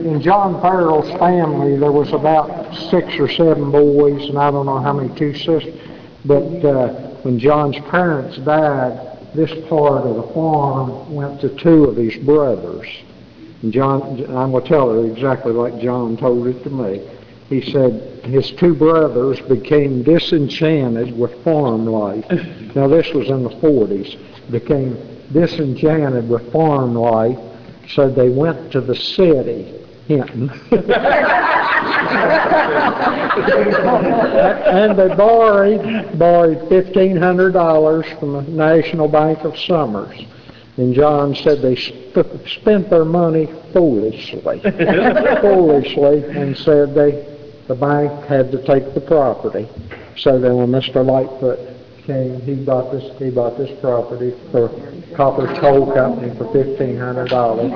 In John Farrell's family, there was about 6 or 7 boys, and I don't know how many two sisters. But when John's parents died, this part of the farm went to 2 of his brothers. And I'm going to tell it exactly like John told it to me. He said his 2 brothers became disenchanted with farm life. Now this was in the 40s. Became disenchanted with farm life, so they went to the city, Hinton. And they borrowed $1,500 from the National Bank of Summers. And John said they spent their money foolishly, and said the bank had to take the property. So then when Mr. Lightfoot came, he bought this property for Copper's Coal Company for $1,500.